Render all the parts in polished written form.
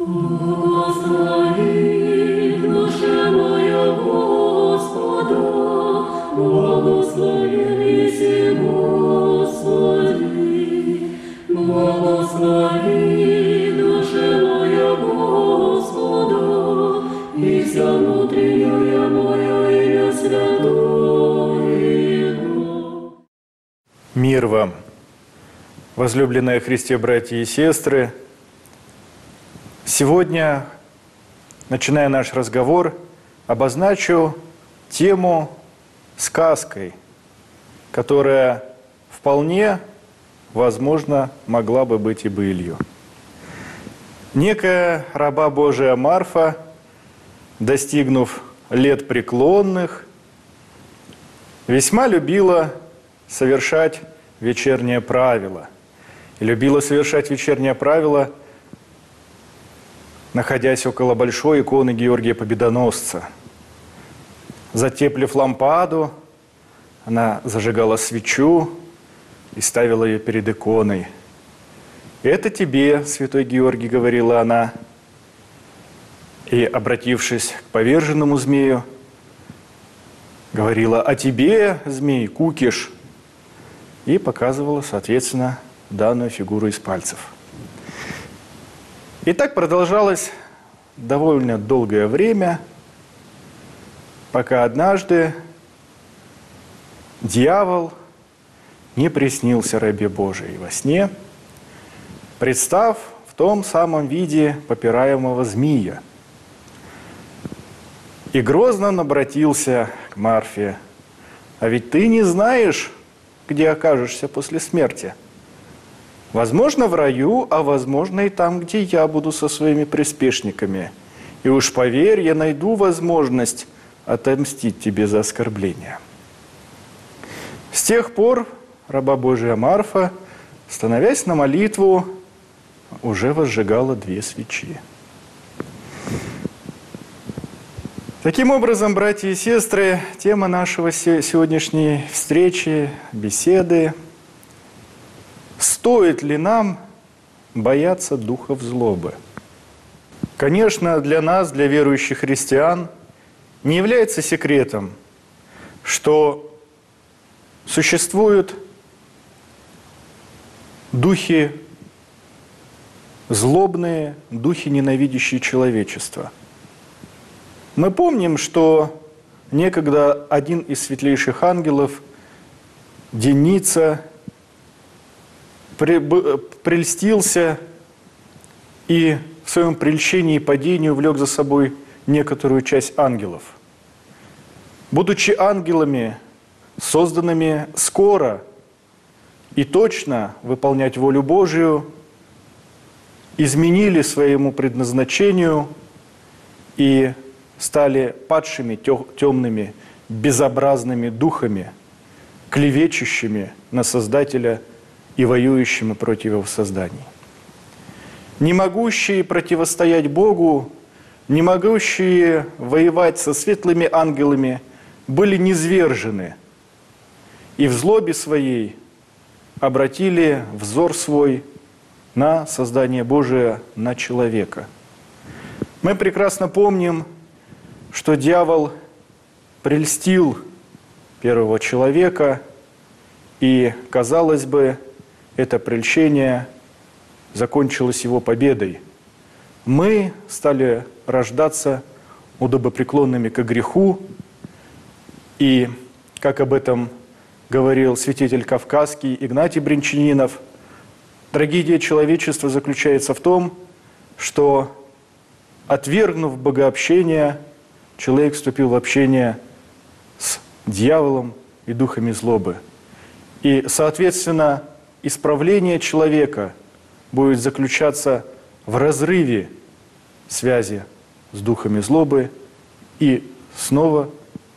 Благослови, душа моя, Господа, благословен еси Господи. Благослови, душа моя, Господа, и вся внутренняя моя имя святое Его. Мир вам, возлюбленные Христе братья и сестры! Сегодня, начиная наш разговор, обозначу тему сказкой, которая вполне, возможно, могла бы быть и былью. Некая раба Божия Марфа, достигнув лет преклонных, весьма любила совершать вечернее правило. И любила совершать вечернее правило, находясь около большой иконы Георгия Победоносца. Затеплив лампаду, она зажигала свечу и ставила ее перед иконой. «Это тебе, святой Георгий», — говорила она, и, обратившись к поверженному змею, говорила: «А тебе, змей, кукиш», и показывала, соответственно, данную фигуру из пальцев. И так продолжалось довольно долгое время, пока однажды дьявол не приснился рабе Божией во сне, представ в том самом виде попираемого змея. И грозно он обратился к Марфе: «А ведь ты не знаешь, где окажешься после смерти. Возможно, в раю, а возможно и там, где я буду со своими приспешниками. И уж поверь, я найду возможность отомстить тебе за оскорбление». С тех пор раба Божия Марфа, становясь на молитву, уже возжигала 2 свечи. Таким образом, братья и сестры, тема нашего сегодняшней встречи, беседы: стоит ли нам бояться духов злобы? Конечно, для нас, для верующих христиан, не является секретом, что существуют духи злобные, духи, ненавидящие человечество. Мы помним, что некогда один из светлейших ангелов, Деница, прельстился и в своем прельщении и падении увлек за собой некоторую часть ангелов. Будучи ангелами, созданными скоро и точно выполнять волю Божию, изменили своему предназначению и стали падшими, темными, безобразными духами, клевещущими на Создателя и воюющими против Его созданий. Не могущие противостоять Богу, не могущие воевать со светлыми ангелами, были низвержены и в злобе своей обратили взор свой на создание Божие, на человека. Мы прекрасно помним, что дьявол прельстил первого человека, и, казалось бы, это прельщение закончилось его победой. Мы стали рождаться удобопреклонными ко греху, и, как об этом говорил святитель Кавказский Игнатий Брянчанинов, трагедия человечества заключается в том, что, отвергнув богообщение, человек вступил в общение с дьяволом и духами злобы. И, соответственно, исправление человека будет заключаться в разрыве связи с духами злобы и снова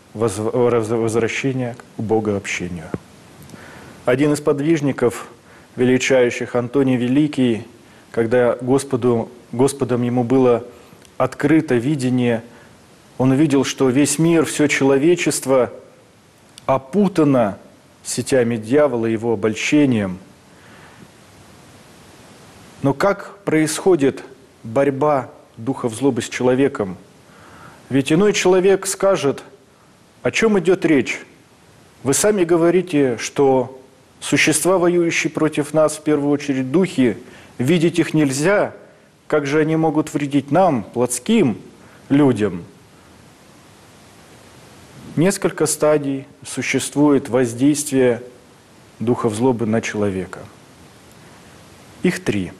возвращение к богообщению. Один из подвижников величайших, Антоний Великий, когда Господом ему было открыто видение, он увидел, что весь мир, все человечество опутано сетями дьявола, его обольщением. Но как происходит борьба духов злобы с человеком. Ведь иной человек скажет, о чем идет речь. Вы сами говорите, что существа, воюющие против нас, в первую очередь духи, видеть их нельзя. Как же они могут вредить нам, плотским людям? Несколько стадий существует воздействие духов злобы на человека. Их 3.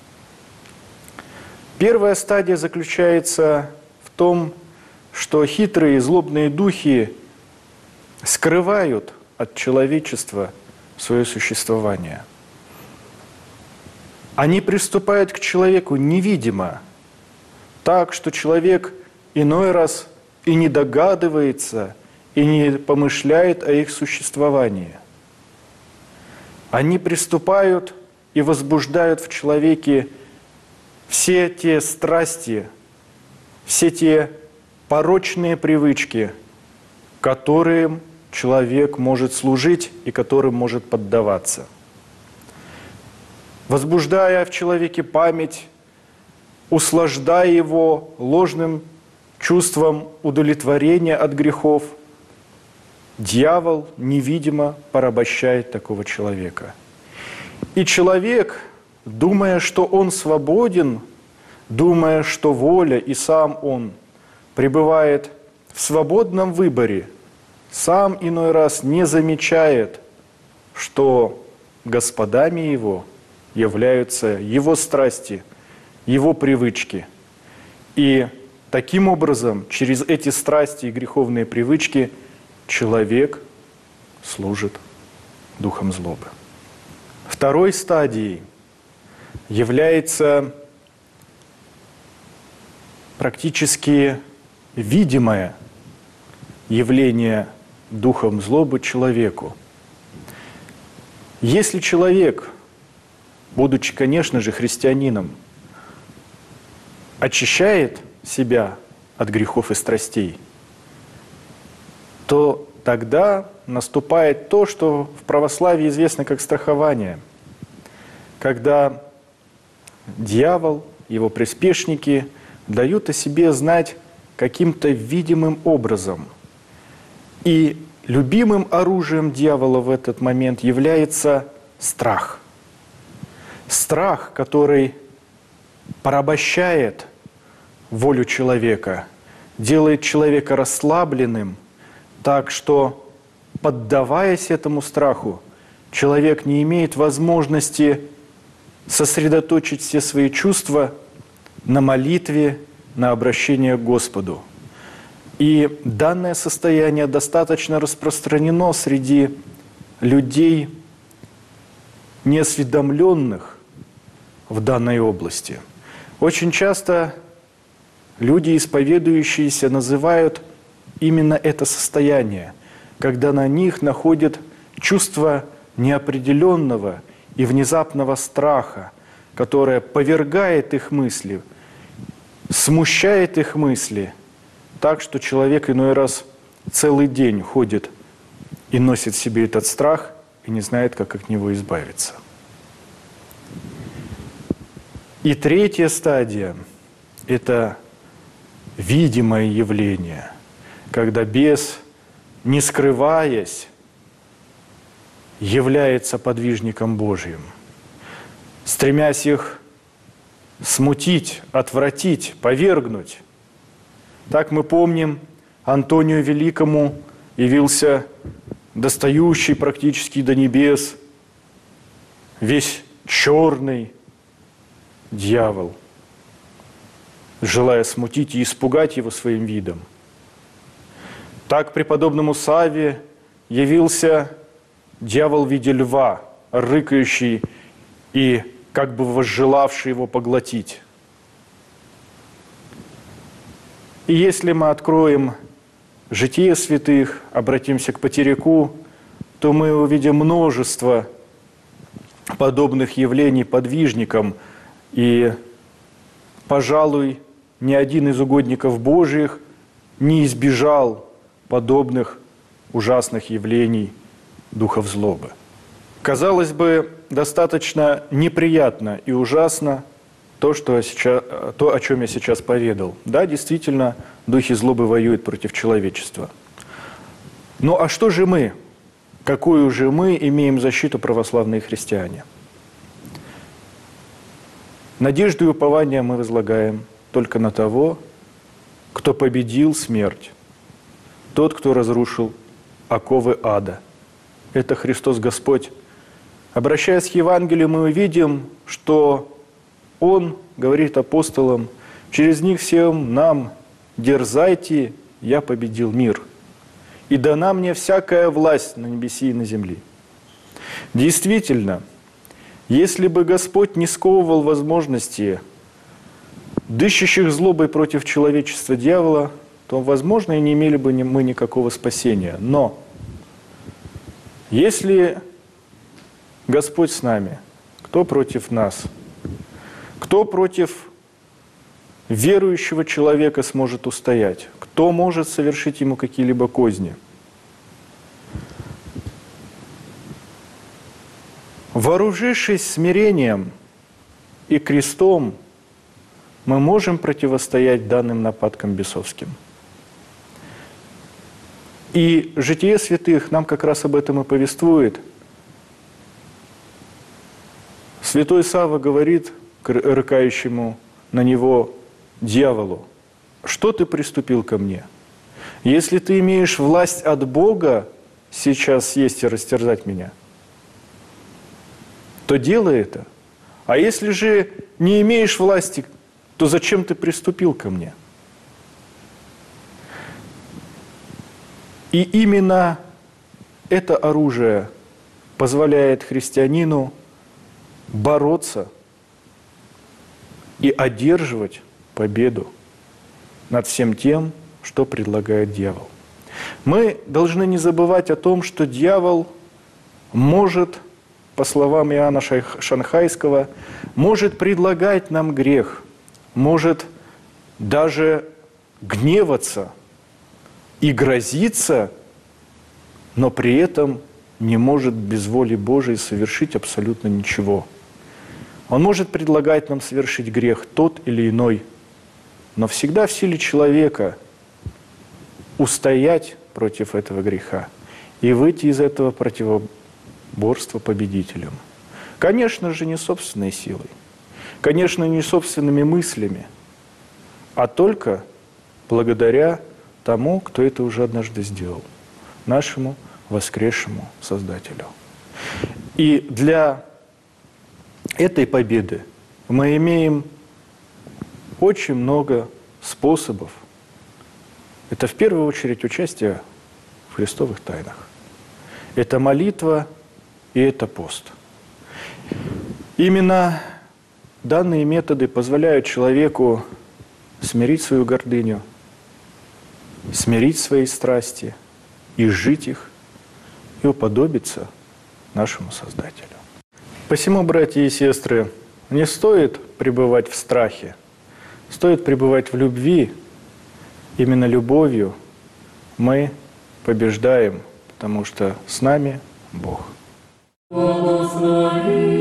Первая стадия заключается в том, что хитрые и злобные духи скрывают от человечества свое существование. Они приступают к человеку невидимо, так, что человек иной раз и не догадывается, и не помышляет о их существовании. Они приступают и возбуждают в человеке все те страсти, все те порочные привычки, которым человек может служить и которым может поддаваться. Возбуждая в человеке память, услаждая его ложным чувством удовлетворения от грехов, дьявол невидимо порабощает такого человека. И человек, думая, что он свободен, думая, что воля и сам он пребывает в свободном выборе, сам иной раз не замечает, что господами его являются его страсти, его привычки. И таким образом, через эти страсти и греховные привычки человек служит духом злобы. Второй стадией является практически видимое явление духом злобы человеку. Если человек, будучи, конечно же, христианином, очищает себя от грехов и страстей, то тогда наступает то, что в православии известно как страхование, когда дьявол, его приспешники дают о себе знать каким-то видимым образом. И любимым оружием дьявола в этот момент является страх. Страх, который порабощает волю человека, делает человека расслабленным, так что, поддаваясь этому страху, человек не имеет возможности сосредоточить все свои чувства на молитве, на обращение к Господу. И данное состояние достаточно распространено среди людей, неосведомленных в данной области. Очень часто люди, исповедующиеся, называют именно это состояние, когда на них находит чувство неопределенного и внезапного страха, которое повергает их мысли, смущает их мысли, так что человек иной раз целый день ходит и носит в себе этот страх и не знает, как от него избавиться. И третья стадия – это видимое явление, когда бес, не скрываясь, является подвижником Божьим, стремясь их смутить, отвратить, повергнуть. Так мы помним, Антонию Великому явился достающий практически до небес, весь черный дьявол, желая смутить и испугать его своим видом. Так преподобному Савве явился дьявол в виде льва, рыкающий и как бы возжелавший его поглотить. И если мы откроем житие святых, обратимся к Патерику, то мы увидим множество подобных явлений подвижникам. И, пожалуй, ни один из угодников Божьих не избежал подобных ужасных явлений духов злобы. Казалось бы, достаточно неприятно и ужасно то, о чем я сейчас поведал. Да, действительно, духи злобы воюют против человечества. Ну а что же мы? Какую же мы имеем защиту, православные христиане? Надежду и упование мы возлагаем только на того, кто победил смерть, тот, кто разрушил оковы ада. Это Христос Господь. Обращаясь к Евангелию, мы увидим, что Он говорит апостолам: через них всем нам дерзайте, я победил мир. И дана мне всякая власть на небеси и на земле. Действительно, если бы Господь не сковывал возможности дышащих злобой против человечества дьявола, то, возможно, и не имели бы мы никакого спасения. Но если Господь с нами, кто против нас? Кто против верующего человека сможет устоять? Кто может совершить ему какие-либо козни? Вооружившись смирением и крестом, мы можем противостоять данным нападкам бесовским. И житие святых нам как раз об этом и повествует. Святой Савва говорит к рыкающему на него дьяволу: что ты приступил ко мне? Если ты имеешь власть от Бога сейчас съесть и растерзать меня, то делай это. А если же не имеешь власти, то зачем ты приступил ко мне? И именно это оружие позволяет христианину бороться и одерживать победу над всем тем, что предлагает дьявол. Мы должны не забывать о том, что дьявол может, по словам Иоанна Шанхайского, может предлагать нам грех, может даже гневаться и грозиться, но при этом не может без воли Божией совершить абсолютно ничего. Он может предлагать нам совершить грех тот или иной, но всегда в силе человека устоять против этого греха и выйти из этого противоборства победителем. Конечно же, не собственной силой, конечно, не собственными мыслями, а только благодаря тому, кто это уже однажды сделал, нашему воскресшему Создателю. И для этой победы мы имеем очень много способов. Это в первую очередь участие в христовых тайнах. Это молитва и это пост. Именно данные методы позволяют человеку смирить свою гордыню, смирить свои страсти, изжить их и уподобиться нашему Создателю. Посему, братья и сестры, не стоит пребывать в страхе, стоит пребывать в любви. Именно любовью мы побеждаем, потому что с нами Бог. Благослови